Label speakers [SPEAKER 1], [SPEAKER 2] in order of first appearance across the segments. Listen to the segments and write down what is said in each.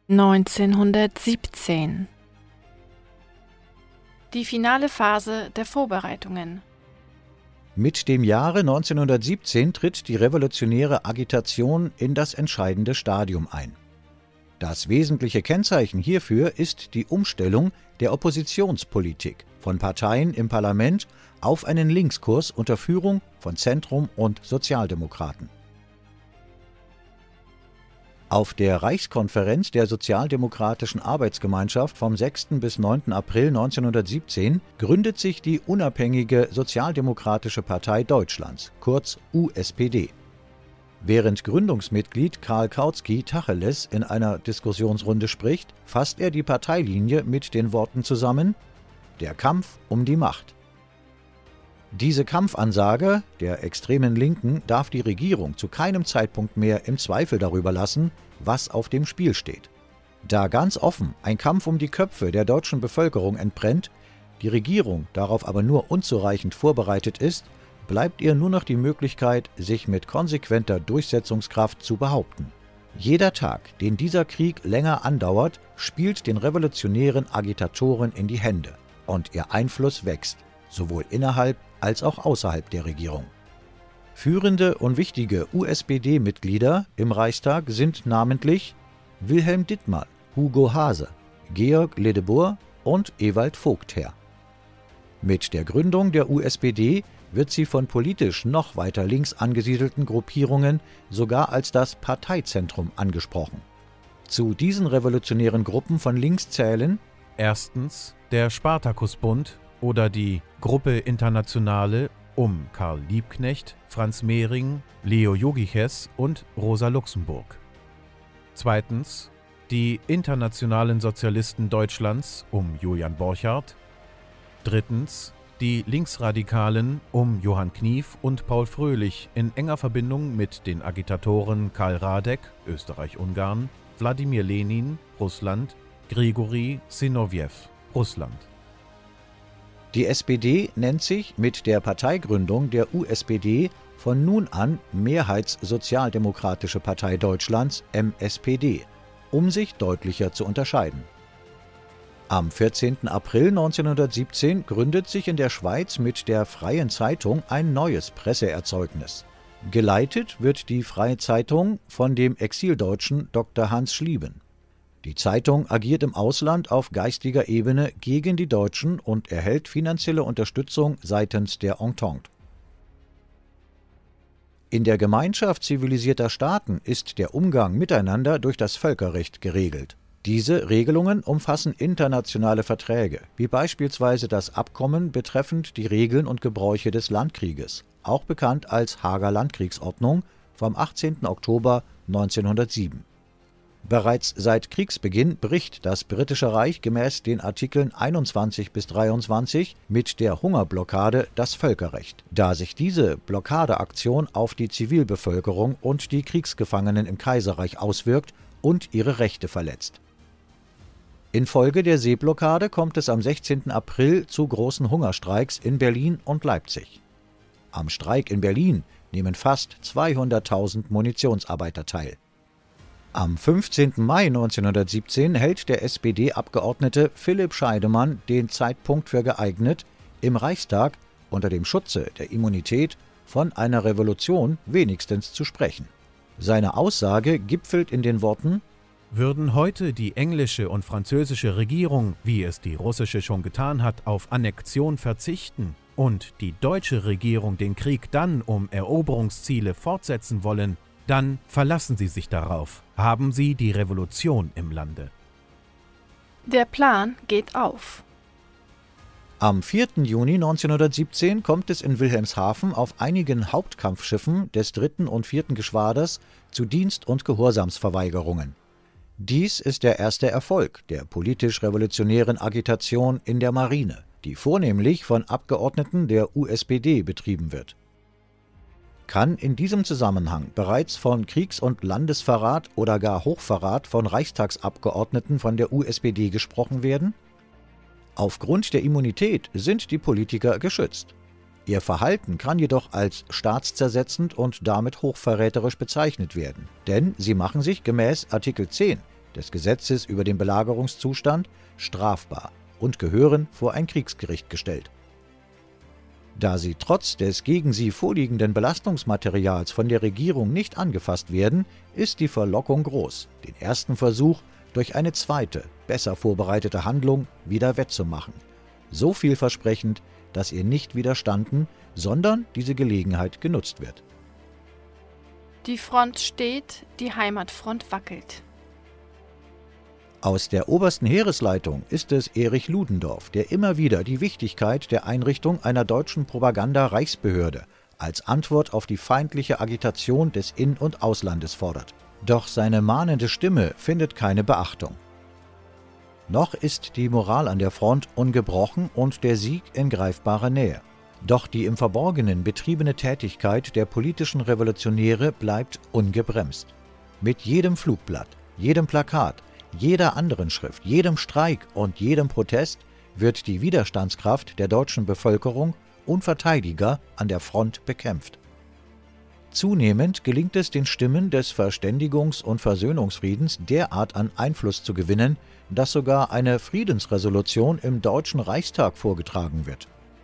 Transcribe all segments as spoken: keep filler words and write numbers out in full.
[SPEAKER 1] neunzehnhundertsiebzehn. Die finale Phase der Vorbereitungen.
[SPEAKER 2] Mit dem Jahre neunzehnhundertsiebzehn tritt die revolutionäre Agitation in das entscheidende Stadium ein. Das wesentliche Kennzeichen hierfür ist die Umstellung der Oppositionspolitik von Parteien im Parlament auf einen Linkskurs unter Führung von Zentrum- und Sozialdemokraten. Auf der Reichskonferenz der Sozialdemokratischen Arbeitsgemeinschaft vom sechsten bis neunten April neunzehnhundertsiebzehn gründet sich die Unabhängige Sozialdemokratische Partei Deutschlands, kurz U S P D. Während Gründungsmitglied Karl Kautsky Tacheles in einer Diskussionsrunde spricht, fasst er die Parteilinie mit den Worten zusammen: Der Kampf um die Macht. Diese Kampfansage der extremen Linken darf die Regierung zu keinem Zeitpunkt mehr im Zweifel darüber lassen, was auf dem Spiel steht. Da ganz offen ein Kampf um die Köpfe der deutschen Bevölkerung entbrennt, die Regierung darauf aber nur unzureichend vorbereitet ist, bleibt ihr nur noch die Möglichkeit, sich mit konsequenter Durchsetzungskraft zu behaupten. Jeder Tag, den dieser Krieg länger andauert, spielt den revolutionären Agitatoren in die Hände und ihr Einfluss wächst, sowohl innerhalb als auch außerhalb der Regierung. Führende und wichtige U S P D-Mitglieder im Reichstag sind namentlich Wilhelm Dittmar, Hugo Haase, Georg Ledebour und Ewald Vogtherr. Mit der Gründung der U S P D wird sie von politisch noch weiter links angesiedelten Gruppierungen sogar als das Parteizentrum angesprochen. Zu diesen revolutionären Gruppen von links zählen
[SPEAKER 3] erstens der Spartakusbund oder die Gruppe Internationale um Karl Liebknecht, Franz Mehring, Leo Jogiches und Rosa Luxemburg. Zweitens die Internationalen Sozialisten Deutschlands um Julian Borchardt. Drittens die Linksradikalen um Johann Knief und Paul Fröhlich in enger Verbindung mit den Agitatoren Karl Radek, Österreich-Ungarn, Wladimir Lenin, Russland, Grigori Sinowjew, Russland.
[SPEAKER 2] Die S P D nennt sich mit der Parteigründung der U S P D von nun an Mehrheitssozialdemokratische Partei Deutschlands, M S P D, um sich deutlicher zu unterscheiden. Am vierzehnten April neunzehnhundertsiebzehn gründet sich in der Schweiz mit der Freien Zeitung ein neues Presseerzeugnis. Geleitet wird die Freie Zeitung von dem Exildeutschen Doktor Hans Schlieben. Die Zeitung agiert im Ausland auf geistiger Ebene gegen die Deutschen und erhält finanzielle Unterstützung seitens der Entente. In der Gemeinschaft zivilisierter Staaten ist der Umgang miteinander durch das Völkerrecht geregelt. Diese Regelungen umfassen internationale Verträge, wie beispielsweise das Abkommen betreffend die Regeln und Gebräuche des Landkrieges, auch bekannt als Haager Landkriegsordnung vom achtzehnten Oktober neunzehnhundertsieben. Bereits seit Kriegsbeginn bricht das Britische Reich gemäß den Artikeln einundzwanzig bis dreiundzwanzig mit der Hungerblockade das Völkerrecht, da sich diese Blockadeaktion auf die Zivilbevölkerung und die Kriegsgefangenen im Kaiserreich auswirkt und ihre Rechte verletzt. Infolge der Seeblockade kommt es am sechzehnten April zu großen Hungerstreiks in Berlin und Leipzig. Am Streik in Berlin nehmen fast zweihunderttausend Munitionsarbeiter teil. Am fünfzehnten Mai neunzehnhundertsiebzehn hält der S P D-Abgeordnete Philipp Scheidemann den Zeitpunkt für geeignet, im Reichstag unter dem Schutze der Immunität von einer Revolution wenigstens zu sprechen. Seine Aussage gipfelt in den Worten:
[SPEAKER 3] Würden heute die englische und französische Regierung, wie es die russische schon getan hat, auf Annexion verzichten und die deutsche Regierung den Krieg dann um Eroberungsziele fortsetzen wollen, dann verlassen Sie sich darauf. Haben Sie die Revolution im Lande.
[SPEAKER 1] Der Plan geht auf.
[SPEAKER 2] Am vierten Juni neunzehnhundertsiebzehn kommt es in Wilhelmshaven auf einigen Hauptkampfschiffen des dritten und vierten Geschwaders zu Dienst- und Gehorsamsverweigerungen. Dies ist der erste Erfolg der politisch-revolutionären Agitation in der Marine, die vornehmlich von Abgeordneten der U S P D betrieben wird. Kann in diesem Zusammenhang bereits von Kriegs- und Landesverrat oder gar Hochverrat von Reichstagsabgeordneten von der U S P D gesprochen werden? Aufgrund der Immunität sind die Politiker geschützt. Ihr Verhalten kann jedoch als staatszersetzend und damit hochverräterisch bezeichnet werden, denn sie machen sich gemäß Artikel zehn des Gesetzes über den Belagerungszustand strafbar und gehören vor ein Kriegsgericht gestellt. Da sie trotz des gegen sie vorliegenden Belastungsmaterials von der Regierung nicht angefasst werden, ist die Verlockung groß, den ersten Versuch durch eine zweite, besser vorbereitete Handlung wieder wettzumachen. So vielversprechend, dass ihr nicht widerstanden, sondern diese Gelegenheit genutzt wird.
[SPEAKER 1] Die Front steht, die Heimatfront wackelt.
[SPEAKER 2] Aus der obersten Heeresleitung ist es Erich Ludendorff, der immer wieder die Wichtigkeit der Einrichtung einer deutschen Propaganda-Reichsbehörde als Antwort auf die feindliche Agitation des In- und Auslandes fordert. Doch seine mahnende Stimme findet keine Beachtung. Noch ist die Moral an der Front ungebrochen und der Sieg in greifbarer Nähe. Doch die im Verborgenen betriebene Tätigkeit der politischen Revolutionäre bleibt ungebremst. Mit jedem Flugblatt, jedem Plakat, jeder anderen Schrift, jedem Streik und jedem Protest wird die Widerstandskraft der deutschen Bevölkerung und Verteidiger an der Front bekämpft. Zunehmend gelingt es den Stimmen des Verständigungs- und Versöhnungsfriedens derart an Einfluss zu gewinnen, dass sogar eine Friedensresolution im Deutschen Reichstag vorgetragen wird.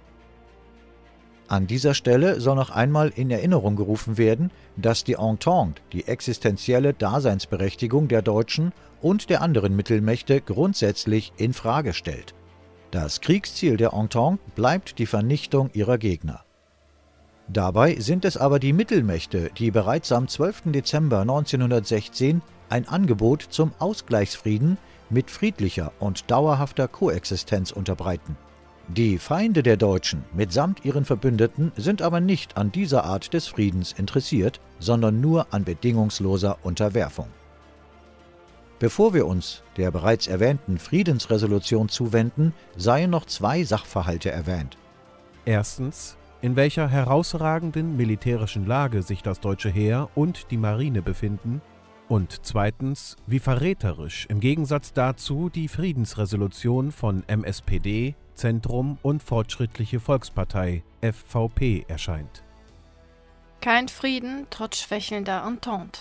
[SPEAKER 2] An dieser Stelle soll noch einmal in Erinnerung gerufen werden, dass die Entente die existenzielle Daseinsberechtigung der Deutschen und der anderen Mittelmächte grundsätzlich in Frage stellt. Das Kriegsziel der Entente bleibt die Vernichtung ihrer Gegner. Dabei sind es aber die Mittelmächte, die bereits am zwölften Dezember neunzehnhundertsechzehn ein Angebot zum Ausgleichsfrieden mit friedlicher und dauerhafter Koexistenz unterbreiten. Die Feinde der Deutschen mitsamt ihren Verbündeten sind aber nicht an dieser Art des Friedens interessiert, sondern nur an bedingungsloser Unterwerfung. Bevor wir uns der bereits erwähnten Friedensresolution zuwenden, seien noch zwei Sachverhalte erwähnt.
[SPEAKER 3] Erstens, in welcher herausragenden militärischen Lage sich das deutsche Heer und die Marine befinden, und zweitens, wie verräterisch im Gegensatz dazu die Friedensresolution von M S P D, Zentrum und Fortschrittliche Volkspartei F V P erscheint.
[SPEAKER 1] Kein Frieden trotz schwächelnder Entente.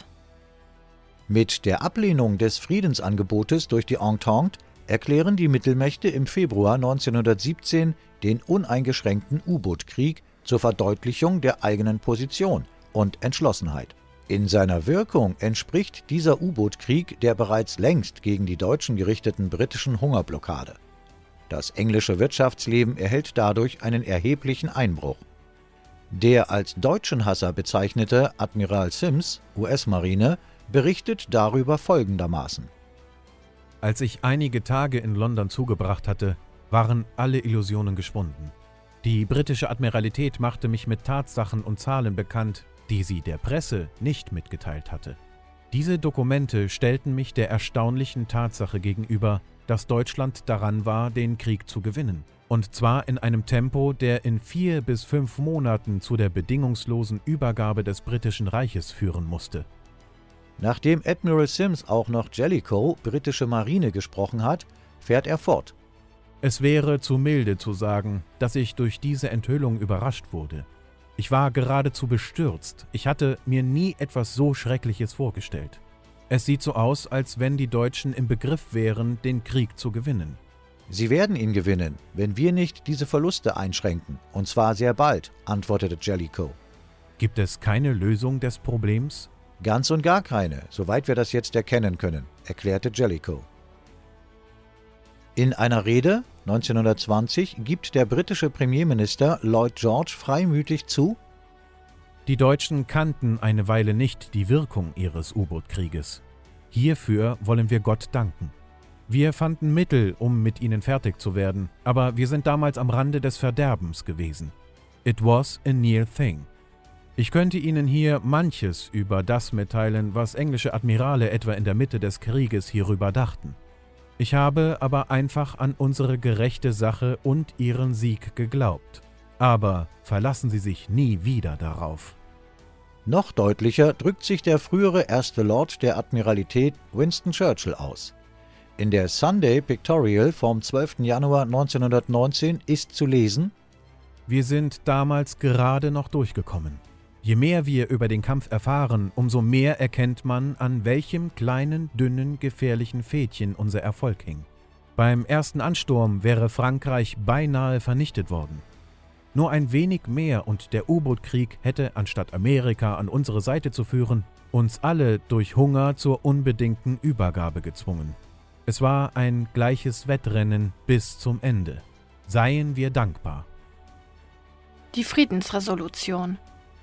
[SPEAKER 2] Mit der Ablehnung des Friedensangebotes durch die Entente erklären die Mittelmächte im Februar neunzehnhundertsiebzehn den uneingeschränkten U-Boot-Krieg zur Verdeutlichung der eigenen Position und Entschlossenheit. In seiner Wirkung entspricht dieser U-Boot-Krieg der bereits längst gegen die Deutschen gerichteten britischen Hungerblockade. Das englische Wirtschaftsleben erhält dadurch einen erheblichen Einbruch. Der als Deutschenhasser bezeichnete Admiral Sims, U S-Marine, berichtet darüber folgendermaßen:
[SPEAKER 3] Als ich einige Tage in London zugebracht hatte, waren alle Illusionen geschwunden. Die britische Admiralität machte mich mit Tatsachen und Zahlen bekannt, die sie der Presse nicht mitgeteilt hatte. Diese Dokumente stellten mich der erstaunlichen Tatsache gegenüber, dass Deutschland daran war, den Krieg zu gewinnen. Und zwar in einem Tempo, der in vier bis fünf Monaten zu der bedingungslosen Übergabe des Britischen Reiches führen musste.
[SPEAKER 2] Nachdem Admiral Sims auch noch Jellicoe, britische Marine, gesprochen hat, fährt er fort.
[SPEAKER 3] Es wäre zu milde zu sagen, dass ich durch diese Enthüllung überrascht wurde. Ich war geradezu bestürzt. Ich hatte mir nie etwas so Schreckliches vorgestellt. Es sieht so aus, als wenn die Deutschen im Begriff wären, den Krieg zu gewinnen.
[SPEAKER 2] Sie werden ihn gewinnen, wenn wir nicht diese Verluste einschränken, und zwar sehr bald, antwortete Jellicoe.
[SPEAKER 3] Gibt es keine Lösung des Problems?
[SPEAKER 2] Ganz und gar keine, soweit wir das jetzt erkennen können, erklärte Jellicoe. In einer Rede neunzehnhundertzwanzig gibt der britische Premierminister Lloyd George freimütig zu:
[SPEAKER 3] Die Deutschen kannten eine Weile nicht die Wirkung ihres U-Boot-Krieges. Hierfür wollen wir Gott danken. Wir fanden Mittel, um mit ihnen fertig zu werden, aber wir sind damals am Rande des Verderbens gewesen. It was a near thing. Ich könnte Ihnen hier manches über das mitteilen, was englische Admirale etwa in der Mitte des Krieges hierüber dachten. Ich habe aber einfach an unsere gerechte Sache und ihren Sieg geglaubt. Aber verlassen Sie sich nie wieder darauf.
[SPEAKER 2] Noch deutlicher drückt sich der frühere Erste Lord der Admiralität Winston Churchill aus. In der Sunday Pictorial vom zwölften Januar neunzehnhundertneunzehn ist zu lesen:
[SPEAKER 3] Wir sind damals gerade noch durchgekommen. Je mehr wir über den Kampf erfahren, umso mehr erkennt man, an welchem kleinen, dünnen, gefährlichen Fädchen unser Erfolg hing. Beim ersten Ansturm wäre Frankreich beinahe vernichtet worden. Nur ein wenig mehr und der U-Boot-Krieg hätte, anstatt Amerika an unsere Seite zu führen, uns alle durch Hunger zur unbedingten Übergabe gezwungen. Es war ein gleiches Wettrennen bis zum Ende. Seien wir dankbar.
[SPEAKER 1] Die Friedensresolution.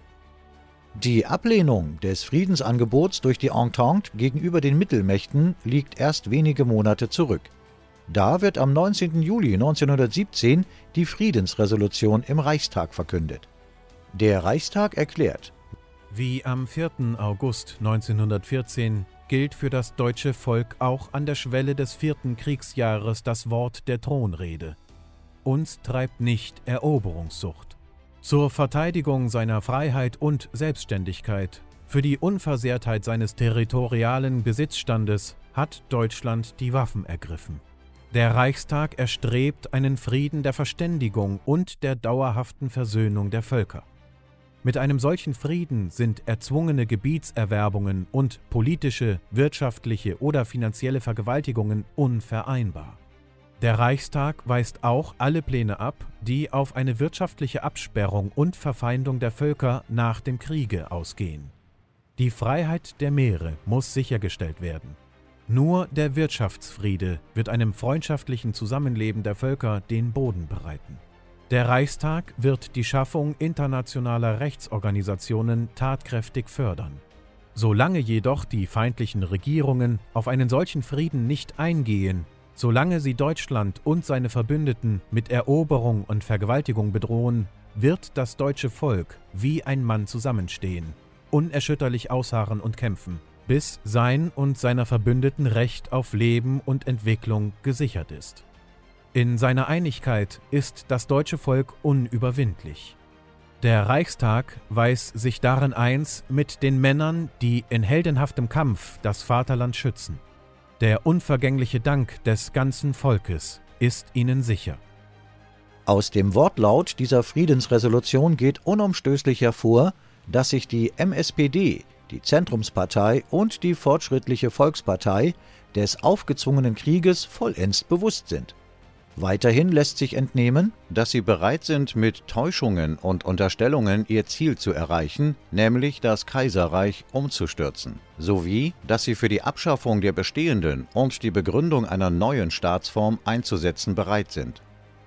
[SPEAKER 2] Die Ablehnung des Friedensangebots durch die Entente gegenüber den Mittelmächten liegt erst wenige Monate zurück. Da wird am neunzehnten Juli neunzehnhundertsiebzehn die Friedensresolution im Reichstag verkündet. Der Reichstag erklärt:
[SPEAKER 3] Wie am vierten August neunzehnhundertvierzehn gilt für das deutsche Volk auch an der Schwelle des vierten Kriegsjahres das Wort der Thronrede. Uns treibt nicht Eroberungssucht. Zur Verteidigung seiner Freiheit und Selbstständigkeit, für die Unversehrtheit seines territorialen Besitzstandes hat Deutschland die Waffen ergriffen. Der Reichstag erstrebt einen Frieden der Verständigung und der dauerhaften Versöhnung der Völker. Mit einem solchen Frieden sind erzwungene Gebietserwerbungen und politische, wirtschaftliche oder finanzielle Vergewaltigungen unvereinbar. Der Reichstag weist auch alle Pläne ab, die auf eine wirtschaftliche Absperrung und Verfeindung der Völker nach dem Kriege ausgehen. Die Freiheit der Meere muss sichergestellt werden. Nur der Wirtschaftsfriede wird einem freundschaftlichen Zusammenleben der Völker den Boden bereiten. Der Reichstag wird die Schaffung internationaler Rechtsorganisationen tatkräftig fördern. Solange jedoch die feindlichen Regierungen auf einen solchen Frieden nicht eingehen, solange sie Deutschland und seine Verbündeten mit Eroberung und Vergewaltigung bedrohen, wird das deutsche Volk wie ein Mann zusammenstehen, unerschütterlich ausharren und kämpfen, bis sein und seiner Verbündeten Recht auf Leben und Entwicklung gesichert ist. In seiner Einigkeit ist das deutsche Volk unüberwindlich. Der Reichstag weiß sich darin eins mit den Männern, die in heldenhaftem Kampf das Vaterland schützen. Der unvergängliche Dank des ganzen Volkes ist ihnen sicher.
[SPEAKER 2] Aus dem Wortlaut dieser Friedensresolution geht unumstößlich hervor, dass sich die M S P D, die Zentrumspartei und die Fortschrittliche Volkspartei des aufgezwungenen Krieges vollends bewusst sind. Weiterhin lässt sich entnehmen, dass sie bereit sind, mit Täuschungen und Unterstellungen ihr Ziel zu erreichen, nämlich das Kaiserreich umzustürzen, sowie, dass sie für die Abschaffung der bestehenden und die Begründung einer neuen Staatsform einzusetzen bereit sind.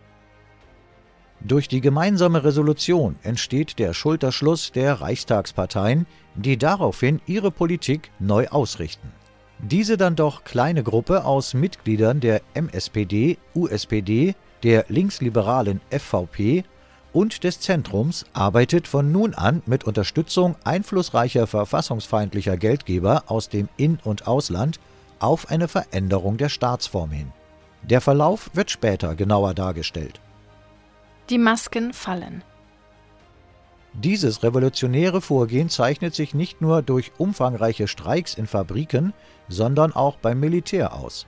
[SPEAKER 2] Durch die gemeinsame Resolution entsteht der Schulterschluss der Reichstagsparteien, die daraufhin ihre Politik neu ausrichten. Diese dann doch kleine Gruppe aus Mitgliedern der M S P D, U S P D, der linksliberalen F V P und des Zentrums arbeitet von nun an mit Unterstützung einflussreicher verfassungsfeindlicher Geldgeber aus dem In- und Ausland auf eine Veränderung der Staatsform hin. Der Verlauf wird später genauer dargestellt.
[SPEAKER 1] Die Masken fallen.
[SPEAKER 2] Dieses revolutionäre Vorgehen zeichnet sich nicht nur durch umfangreiche Streiks in Fabriken, sondern auch beim Militär aus.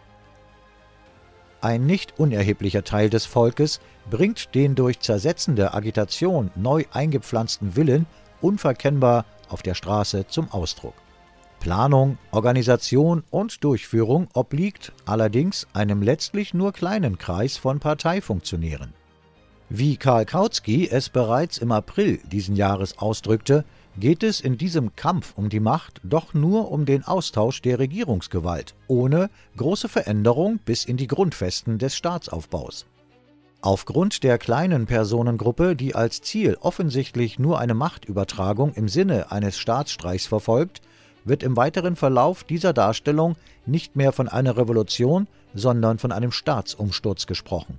[SPEAKER 2] Ein nicht unerheblicher Teil des Volkes bringt den durch zersetzende Agitation neu eingepflanzten Willen unverkennbar auf der Straße zum Ausdruck. Planung, Organisation und Durchführung obliegt allerdings einem letztlich nur kleinen Kreis von Parteifunktionären. Wie Karl Kautsky es bereits im April diesen Jahres ausdrückte, geht es in diesem Kampf um die Macht doch nur um den Austausch der Regierungsgewalt, ohne große Veränderung bis in die Grundfesten des Staatsaufbaus. Aufgrund der kleinen Personengruppe, die als Ziel offensichtlich nur eine Machtübertragung im Sinne eines Staatsstreichs verfolgt, wird im weiteren Verlauf dieser Darstellung nicht mehr von einer Revolution, sondern von einem Staatsumsturz gesprochen.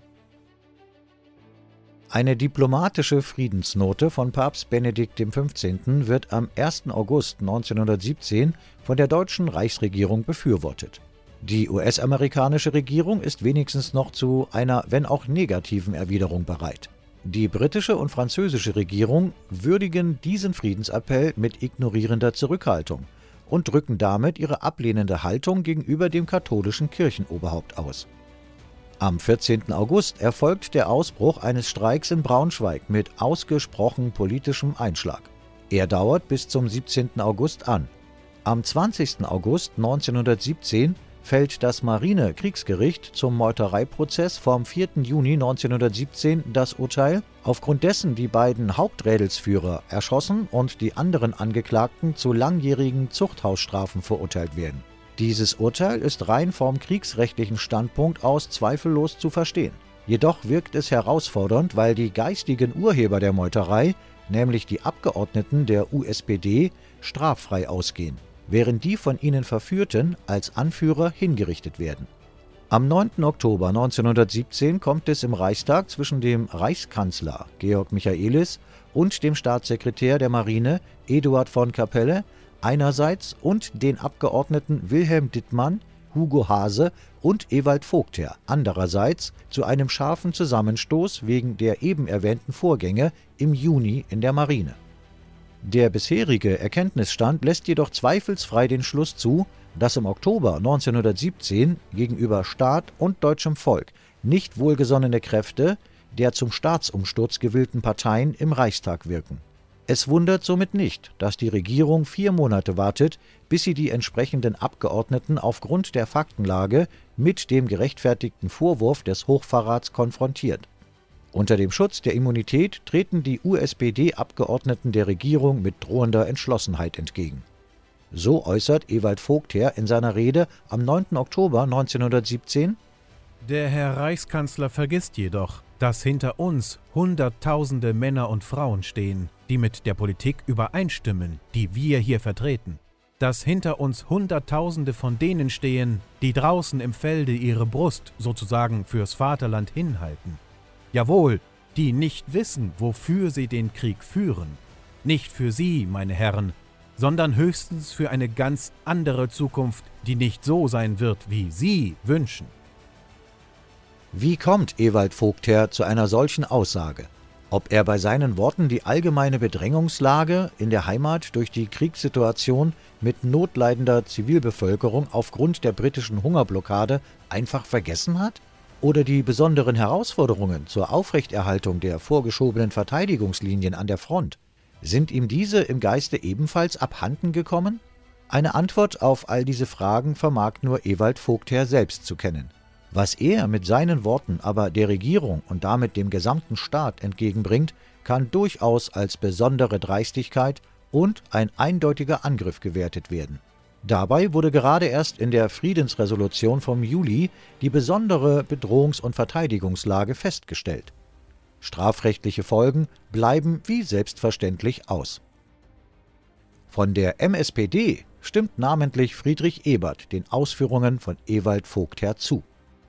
[SPEAKER 2] Eine diplomatische Friedensnote von Papst Benedikt der fünfzehnte. Wird am ersten August neunzehnhundertsiebzehn von der deutschen Reichsregierung befürwortet. Die U S-amerikanische Regierung ist wenigstens noch zu einer, wenn auch negativen Erwiderung bereit. Die britische und französische Regierung würdigen diesen Friedensappell mit ignorierender Zurückhaltung und drücken damit ihre ablehnende Haltung gegenüber dem katholischen Kirchenoberhaupt aus. Am vierzehnten August erfolgt der Ausbruch eines Streiks in Braunschweig mit ausgesprochen politischem Einschlag. Er dauert bis zum siebzehnten August an. Am zwanzigsten August neunzehnhundertsiebzehn fällt das Marine-Kriegsgericht zum Meutereiprozess vom vierten Juni neunzehnhundertsiebzehn das Urteil, aufgrund dessen die beiden Haupträdelsführer erschossen und die anderen Angeklagten zu langjährigen Zuchthausstrafen verurteilt werden. Dieses Urteil ist rein vom kriegsrechtlichen Standpunkt aus zweifellos zu verstehen. Jedoch wirkt es herausfordernd, weil die geistigen Urheber der Meuterei, nämlich die Abgeordneten der U S P D, straffrei ausgehen, während die von ihnen Verführten als Anführer hingerichtet werden. Am neunten Oktober neunzehnhundertsiebzehn kommt es im Reichstag zwischen dem Reichskanzler Georg Michaelis und dem Staatssekretär der Marine Eduard von Capelle einerseits und den Abgeordneten Wilhelm Dittmann, Hugo Haase und Ewald Vogtherr andererseits zu einem scharfen Zusammenstoß wegen der eben erwähnten Vorgänge im Juni in der Marine. Der bisherige Erkenntnisstand lässt jedoch zweifelsfrei den Schluss zu, dass im Oktober neunzehnhundertsiebzehn gegenüber Staat und deutschem Volk nicht wohlgesonnene Kräfte der zum Staatsumsturz gewillten Parteien im Reichstag wirken. Es wundert somit nicht, dass die Regierung vier Monate wartet, bis sie die entsprechenden Abgeordneten aufgrund der Faktenlage mit dem gerechtfertigten Vorwurf des Hochverrats konfrontiert. Unter dem Schutz der Immunität treten die U S P D-Abgeordneten der Regierung mit drohender Entschlossenheit entgegen. So äußert Ewald Vogtherr in seiner Rede am neunten Oktober neunzehnhundertsiebzehn:
[SPEAKER 3] Der Herr Reichskanzler vergisst jedoch, dass hinter uns Hunderttausende Männer und Frauen stehen, die mit der Politik übereinstimmen, die wir hier vertreten. Dass hinter uns Hunderttausende von denen stehen, die draußen im Felde ihre Brust sozusagen fürs Vaterland hinhalten. Jawohl, die nicht wissen, wofür sie den Krieg führen. Nicht für Sie, meine Herren, sondern höchstens für eine ganz andere Zukunft, die nicht so sein wird, wie Sie wünschen.
[SPEAKER 2] Wie kommt Ewald Vogtherr zu einer solchen Aussage? Ob er bei seinen Worten die allgemeine Bedrängungslage in der Heimat durch die Kriegssituation mit notleidender Zivilbevölkerung aufgrund der britischen Hungerblockade einfach vergessen hat? Oder die besonderen Herausforderungen zur Aufrechterhaltung der vorgeschobenen Verteidigungslinien an der Front? Sind ihm diese im Geiste ebenfalls abhanden gekommen? Eine Antwort auf all diese Fragen vermag nur Ewald Vogtherr selbst zu kennen. Was er mit seinen Worten aber der Regierung und damit dem gesamten Staat entgegenbringt, kann durchaus als besondere Dreistigkeit und ein eindeutiger Angriff gewertet werden. Dabei wurde gerade erst in der Friedensresolution vom Juli die besondere Bedrohungs- und Verteidigungslage festgestellt. Strafrechtliche Folgen bleiben wie selbstverständlich aus. Von der M S P D stimmt namentlich Friedrich Ebert den Ausführungen von Ewald Vogtherr zu.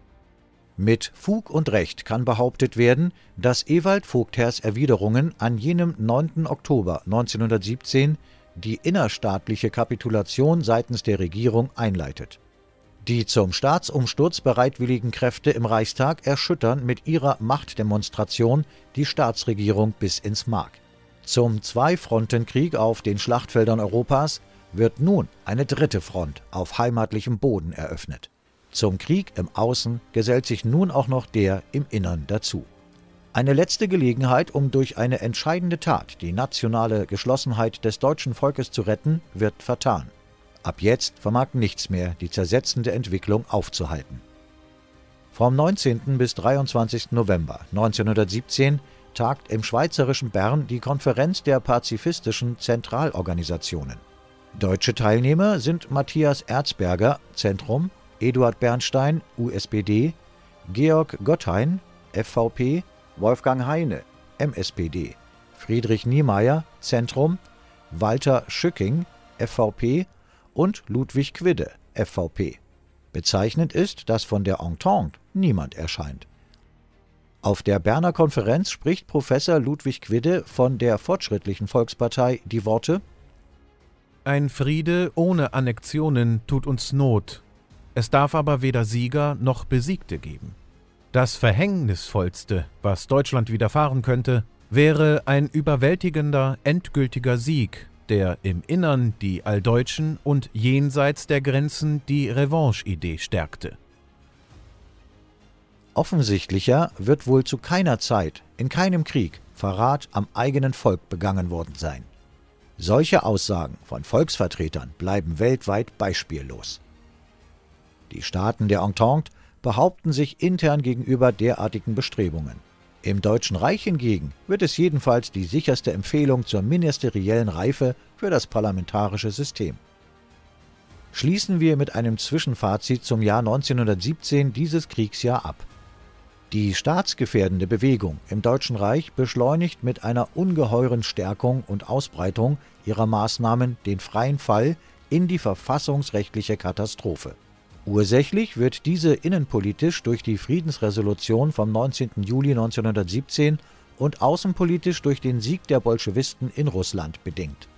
[SPEAKER 2] Mit Fug und Recht kann behauptet werden, dass Ewald Vogtherrs Erwiderungen an jenem neunten Oktober neunzehnhundertsiebzehn die innerstaatliche Kapitulation seitens der Regierung einleitet. Die zum Staatsumsturz bereitwilligen Kräfte im Reichstag erschüttern mit ihrer Machtdemonstration die Staatsregierung bis ins Mark. Zum Zwei-Fronten-Krieg auf den Schlachtfeldern Europas wird nun eine dritte Front auf heimatlichem Boden eröffnet. Zum Krieg im Außen gesellt sich nun auch noch der im Innern dazu. Eine letzte Gelegenheit, um durch eine entscheidende Tat die nationale Geschlossenheit des deutschen Volkes zu retten, wird vertan. Ab jetzt vermag nichts mehr die zersetzende Entwicklung aufzuhalten. Vom neunzehnten bis dreiundzwanzigsten November neunzehnhundertsiebzehn tagt im schweizerischen Bern die Konferenz der pazifistischen Zentralorganisationen. Deutsche Teilnehmer sind Matthias Erzberger, Zentrum, Eduard Bernstein, U S P D, Georg Gotthein, F V P, Wolfgang Heine, M S P D, Friedrich Niemeyer, Zentrum, Walter Schücking, F V P und Ludwig Quidde, F V P. Bezeichnend ist, dass von der Entente niemand erscheint. Auf der Berner Konferenz spricht Professor Ludwig Quidde von der Fortschrittlichen Volkspartei die Worte:
[SPEAKER 3] Ein Friede ohne Annexionen tut uns Not. Es darf aber weder Sieger noch Besiegte geben. Das Verhängnisvollste, was Deutschland widerfahren könnte, wäre ein überwältigender, endgültiger Sieg, der im Innern die Alldeutschen und jenseits der Grenzen die Revanche-Idee stärkte.
[SPEAKER 2] Offensichtlicher wird wohl zu keiner Zeit, in keinem Krieg, Verrat am eigenen Volk begangen worden sein. Solche Aussagen von Volksvertretern bleiben weltweit beispiellos. Die Staaten der Entente behaupten sich intern gegenüber derartigen Bestrebungen. Im Deutschen Reich hingegen wird es jedenfalls die sicherste Empfehlung zur ministeriellen Reife für das parlamentarische System. Schließen wir mit einem Zwischenfazit zum Jahr neunzehnhundertsiebzehn dieses Kriegsjahr ab. Die staatsgefährdende Bewegung im Deutschen Reich beschleunigt mit einer ungeheuren Stärkung und Ausbreitung ihrer Maßnahmen den freien Fall in die verfassungsrechtliche Katastrophe. Ursächlich wird diese innenpolitisch durch die Friedensresolution vom neunzehnten Juli neunzehnhundertsiebzehn und außenpolitisch durch den Sieg der Bolschewisten in Russland bedingt.